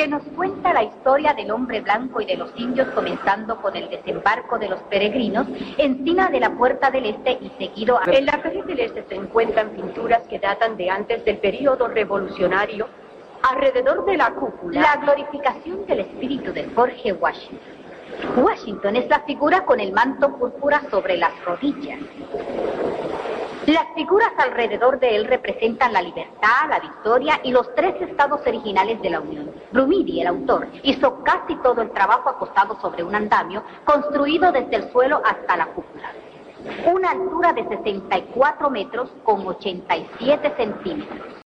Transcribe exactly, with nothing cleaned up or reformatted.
que nos cuenta la historia del hombre blanco y de los indios, comenzando con el desembarco de los peregrinos encima de la Puerta del Este y seguido a... En la calle del Este se encuentran pinturas que datan de antes del período revolucionario. Alrededor de la cúpula, la glorificación del espíritu de George Washington. Washington es la figura con el manto púrpura sobre las rodillas. Las figuras alrededor de él representan la libertad, la victoria y los tres estados originales de la Unión. Rumidi, el autor, hizo casi todo el trabajo acostado sobre un andamio construido desde el suelo hasta la cúpula. Una altura de sesenta y cuatro metros con ochenta y siete centímetros.